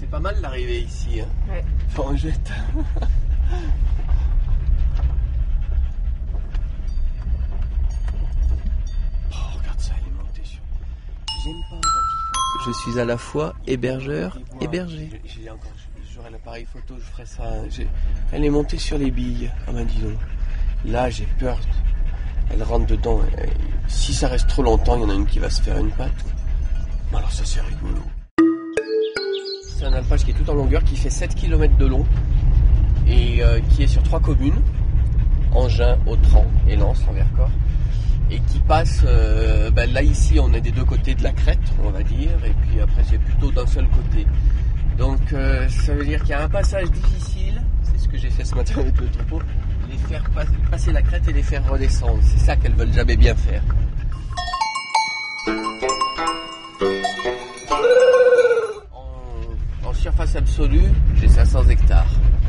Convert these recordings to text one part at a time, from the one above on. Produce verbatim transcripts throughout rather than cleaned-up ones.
pas mal l'arrivée ici. Hein. Ouais. Enfin, on jette. Oh, regarde ça, elle est montée sur. J'aime pas quand il faut. Je suis à la fois hébergeur et berger. J'ai encore. J'aurai l'appareil photo, je ferai ça. J'ai... Elle est montée sur les billes. Ah ben dis donc. Là, j'ai peur. Elle rentre dedans. Si ça reste trop longtemps, il y en a une qui va se faire une patte. Alors ça, c'est rigolo. C'est un alpage qui est tout en longueur, qui fait sept kilomètres de long et euh, qui est sur trois communes, Engin, Autran et Lens en Vercors, et qui passe, euh, ben là ici on est des deux côtés de la crête, on va dire, et puis après c'est plutôt d'un seul côté. Donc euh, ça veut dire qu'il y a un passage difficile, c'est ce que j'ai fait ce matin avec le troupeau, les faire pas, passer la crête et les faire redescendre, c'est ça qu'elles veulent jamais bien faire. En surface absolue, j'ai cinq cents hectares.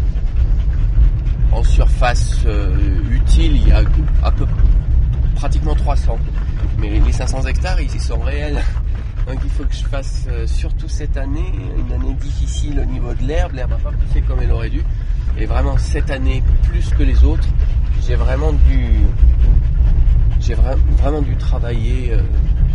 En surface euh, utile, il y a à peu pratiquement trois cents. Mais les cinq cents hectares, ils y sont réels. Donc il faut que je fasse, euh, surtout cette année, une année difficile au niveau de l'herbe. L'herbe n'a pas poussé comme elle aurait dû. Et vraiment, cette année, plus que les autres, j'ai vraiment dû, j'ai vra- vraiment dû travailler, euh,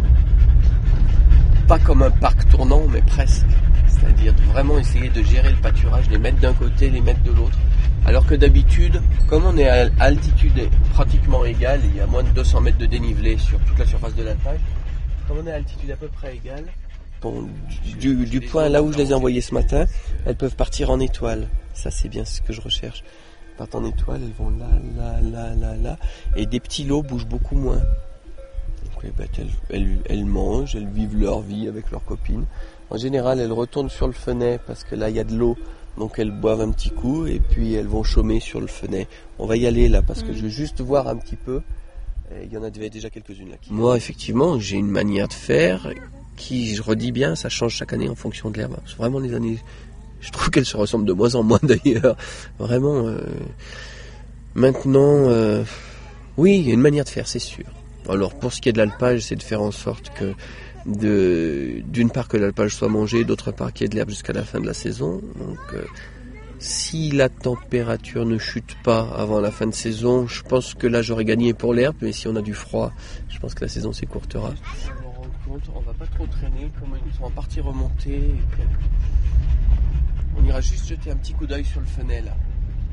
pas comme un parc tournant, mais presque. C'est-à-dire vraiment essayer de gérer le pâturage, les mettre d'un côté, les mettre de l'autre. Alors que d'habitude, comme on est à altitude pratiquement égale, il y a moins de deux cents mètres de dénivelé sur toute la surface de l'alpage, comme on est à altitude à peu près égale, bon, du, du point là où je les ai envoyées ce matin, elles peuvent partir en étoile. Ça c'est bien ce que je recherche. Elles partent en étoile, elles vont là, là, là, là, là. Et des petits lots bougent beaucoup moins. Donc les bêtes, elles, elles, elles mangent, elles vivent leur vie avec leurs copines. En général, elles retournent sur le fenêtre parce que là, il y a de l'eau. Donc, elles boivent un petit coup et puis elles vont chômer sur le fenêtre. On va y aller là parce que je veux juste voir un petit peu. Il y en avait déjà quelques-unes là. Qui... Moi, effectivement, j'ai une manière de faire qui, je redis bien, ça change chaque année en fonction de l'herbe. Vraiment, les années, je trouve qu'elles se ressemblent de moins en moins d'ailleurs. Vraiment, euh... maintenant, euh... oui, il y a une manière de faire, c'est sûr. Alors, pour ce qui est de l'alpage, c'est de faire en sorte que De, d'une part que l'alpage soit mangé, d'autre part qu'il y ait de l'herbe jusqu'à la fin de la saison. Donc, euh, si la température ne chute pas avant la fin de saison, je pense que là j'aurais gagné pour l'herbe, mais si on a du froid, je pense que la saison s'écourtera. On va rendre compte, on va pas trop traîner, comme ils sont en partie remontés. Et puis, on ira juste jeter un petit coup d'œil sur le fenêtre là.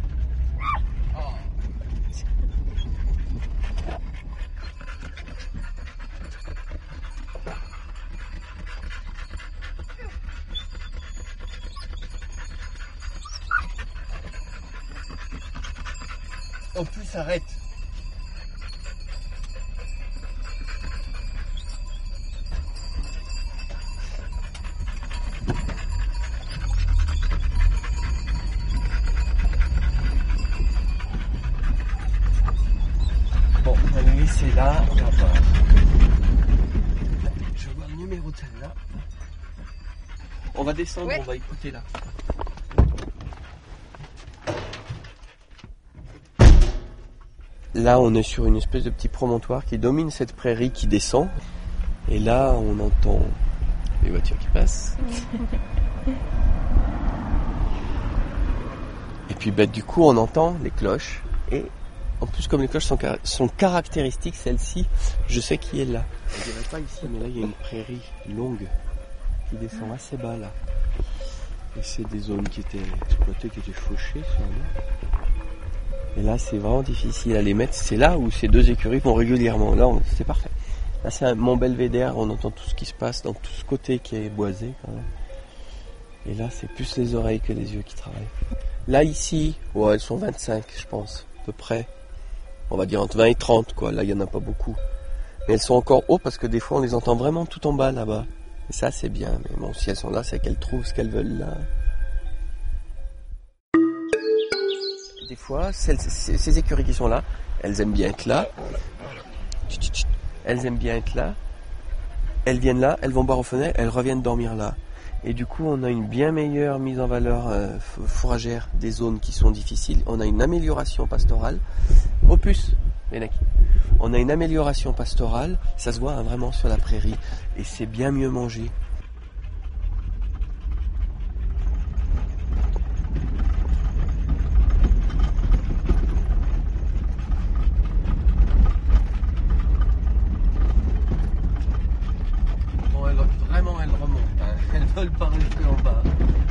En plus, arrête. Bon, on va le laisser là. On va voir. Je vais voir le numéro de celle-là. On va descendre, ouais. On va écouter là. Là, on est sur une espèce de petit promontoire qui domine cette prairie qui descend. Et là, on entend les voitures qui passent. Et puis, bah, du coup, on entend les cloches. Et en plus, comme les cloches sont, car- sont caractéristiques, celle-ci, je sais qui est là. Je dirais pas ici, mais là, il y a une prairie longue qui descend assez bas, là. Et c'est des zones qui étaient exploitées, qui étaient fauchées, sûrement. Et là, c'est vraiment difficile à les mettre. C'est là où ces deux écuries vont régulièrement. Là, on, c'est parfait. Là, c'est un mont Belvédère. On entend tout ce qui se passe dans tout ce côté qui est boisé, quand même. Et là, c'est plus les oreilles que les yeux qui travaillent. Là, ici, ouais, elles sont vingt-cinq, je pense, à peu près. On va dire entre vingt et trente, quoi. Là, il n'y en a pas beaucoup. Mais elles sont encore hautes parce que des fois, on les entend vraiment tout en bas, là-bas. Et ça, c'est bien. Mais bon, si elles sont là, c'est qu'elles trouvent ce qu'elles veulent, là. Des fois, celles, ces, ces écuries qui sont là, elles aiment bien être là. Elles aiment bien être là. Elles viennent là, elles vont boire aux fenêtres, elles reviennent dormir là. Et du coup, on a une bien meilleure mise en valeur euh, fourragère des zones qui sont difficiles. On a une amélioration pastorale. Opus, Benaki. On a une amélioration pastorale. Ça se voit hein, vraiment sur la prairie. Et c'est bien mieux mangé. veulent pas rester en bas.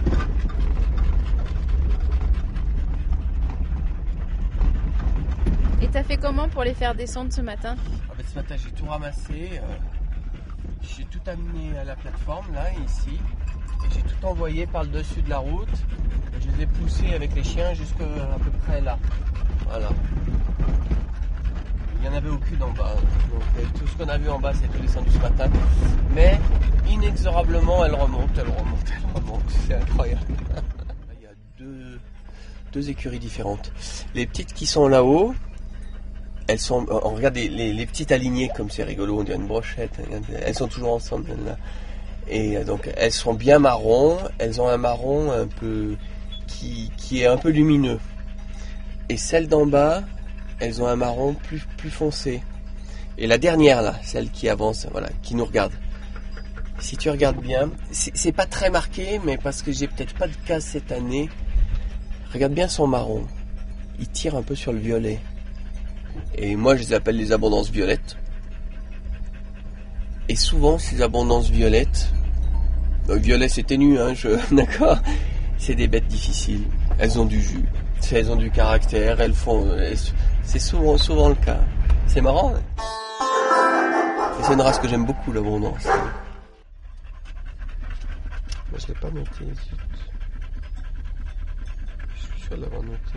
Et t'as fait comment pour les faire descendre ce matin? Ah ben, ce matin j'ai tout ramassé, euh, j'ai tout amené à la plateforme là ici, et j'ai tout envoyé par le dessus de la route. Et je les ai poussés avec les chiens jusqu'à à peu près là. Voilà. Il n'y en avait aucune en bas. Donc, tout ce qu'on a vu en bas c'est tout descendu ce matin. Mais inexorablement elle remonte, elle remonte, elle remonte. C'est incroyable. Il y a deux, deux écuries différentes. Les petites qui sont là-haut. Elles sont, on regarde les, les, les petites alignées comme c'est rigolo, on dirait une brochette. Elles sont toujours ensemble là. Et donc elles sont bien marron, elles ont un marron un peu qui, qui est un peu lumineux. Et celles d'en bas, elles ont un marron plus, plus foncé. Et la dernière là, celle qui avance, voilà, qui nous regarde. Si tu regardes bien, c'est, c'est pas très marqué, mais parce que j'ai peut-être pas de cas cette année. Regarde bien son marron, il tire un peu sur le violet. Et moi je les appelle les abondances violettes. Et souvent ces abondances violettes, donc violet c'est ténu, hein, je, d'accord, c'est des bêtes difficiles. Elles ont du jus, elles ont du caractère, elles font, elles, c'est souvent, souvent le cas. C'est marrant. Hein. Et c'est une race que j'aime beaucoup, l'abondance. Moi je l'ai pas noté. Je suis sûr de l'avoir noté.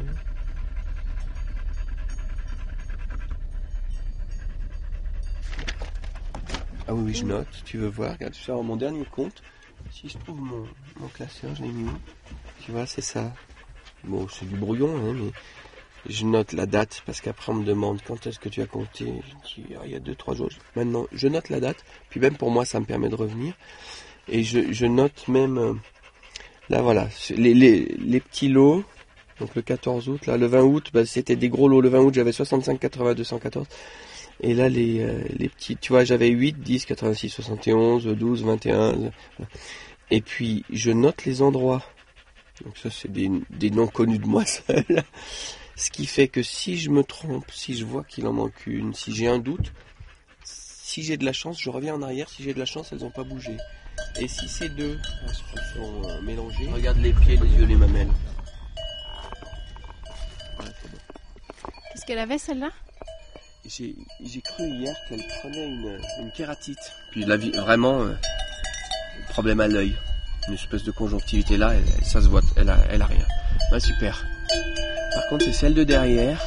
Ah oui, oui, je note, tu veux voir, regarde, sur mon dernier compte, si je trouve mon, mon classeur, je l'ai mis, tu vois, c'est ça. Bon, c'est du brouillon, hein, mais je note la date, parce qu'après on me demande quand est-ce que tu as compté, je dis, ah, il y a deux trois jours. Maintenant, je note la date, puis même pour moi, ça me permet de revenir, et je, je note même, euh, là voilà, les, les, les petits lots, donc le quatorze août, là, le vingt août, bah, c'était des gros lots, le vingt août, j'avais soixante-cinq, quatre-vingts, deux cent quatorze. Et là, les, euh, les petits, tu vois, j'avais huit, dix, quatre-vingt-six, soixante et onze, douze, vingt et un. Et puis, je note les endroits. Donc ça, c'est des, des noms connus de moi seul. Ce qui fait que si je me trompe, si je vois qu'il en manque une, si j'ai un doute, si j'ai de la chance, je reviens en arrière. Si j'ai de la chance, elles n'ont pas bougé. Et si ces deux se sont euh, mélangés, regarde les pieds, les yeux, les mamelles. Ouais, c'est bon. Qu'est-ce qu'elle avait celle-là? J'ai, j'ai cru hier qu'elle prenait une, une kératite. Puis la vie, vraiment, euh, problème à l'œil. Une espèce de conjonctivité là, elle, elle, ça se voit, elle a, elle a rien. Bah super. Par contre, c'est celle de derrière.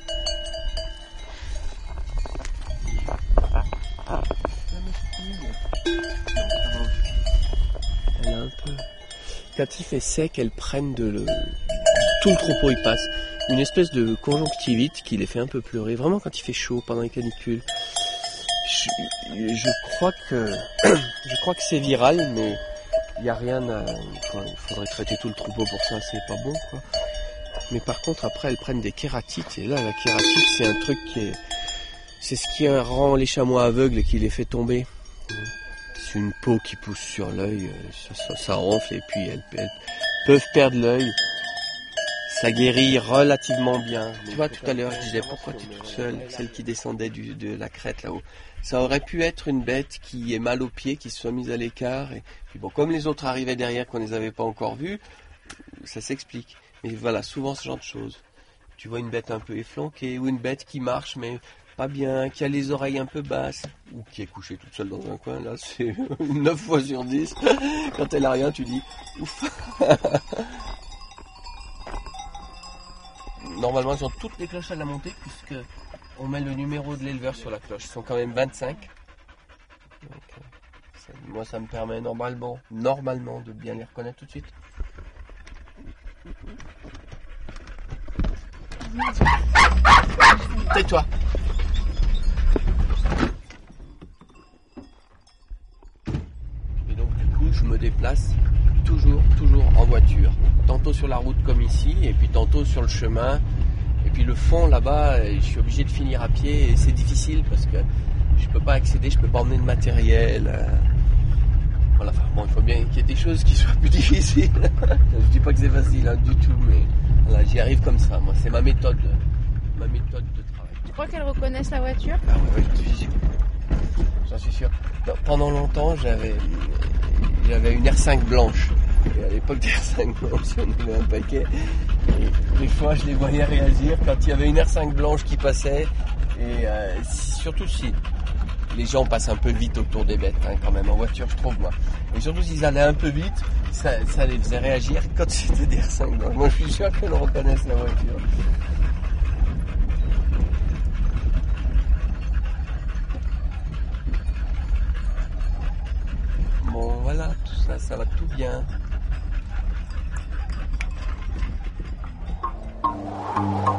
Elle a un peu... Quand il fait sec, elles prennent de le... Tout le troupeau y passe. Une espèce de conjonctivite qui les fait un peu pleurer, vraiment quand il fait chaud pendant les canicules. Je, je crois que je crois que c'est viral, mais il n'y a rien à... Enfin, il faudrait traiter tout le troupeau pour ça, c'est pas bon quoi. Mais par contre après elles prennent des kératites, et là la kératite c'est un truc qui est... C'est ce qui rend les chamois aveugles et qui les fait tomber. C'est une peau qui pousse sur l'œil, ça, ça, ça ronfle et puis elles, elles peuvent perdre l'œil. Ça guérit relativement bien. Tu vois, tout à l'heure, je disais, pourquoi tu es toute seule, celle qui descendait du, de la crête là-haut. Ça aurait pu être une bête qui est mal aux pieds, qui se soit mise à l'écart. Et puis bon, comme les autres arrivaient derrière, qu'on ne les avait pas encore vus, ça s'explique. Mais voilà, souvent ce genre de choses. Tu vois une bête un peu efflanquée, ou une bête qui marche, mais pas bien, qui a les oreilles un peu basses, ou qui est couchée toute seule dans un coin. Là, c'est neuf fois sur dix. Quand elle a rien, tu dis, ouf. Normalement, ils ont toutes les cloches à la montée, puisque on met le numéro de l'éleveur sur la cloche. Ils sont quand même vingt-cinq. Donc, ça, moi, ça me permet normalement, normalement de bien les reconnaître tout de suite. Tais-toi. Et donc, du coup, je me déplace toujours, toujours en voiture. Tantôt sur la route comme ici, et puis tantôt sur le chemin. Et puis le fond là-bas, je suis obligé de finir à pied, et c'est difficile parce que je peux pas accéder, je peux pas emmener de matériel. Voilà, enfin bon, il faut bien qu'il y ait des choses qui soient plus difficiles. Je dis pas que c'est facile hein, du tout, mais voilà, j'y arrive comme ça. Moi, c'est ma méthode, ma méthode de travail. Tu crois qu'elles reconnaissent la voiture? Ah ouais, ouais, j'en suis sûr. J'en suis sûr. Non, pendant longtemps, j'avais j'avais une R cinq blanche. Et à l'époque des R cinq blanches, on avait un paquet. Et des fois, je les voyais réagir quand il y avait une R cinq blanche qui passait. Et euh, surtout si les gens passent un peu vite autour des bêtes, hein, quand même, en voiture, je trouve, moi. Et surtout s'ils allaient un peu vite, ça, ça les faisait réagir quand c'était des R cinq blanches. Moi, je suis sûr qu'elles reconnaissent la voiture. Bon, voilà, tout ça, ça va tout bien.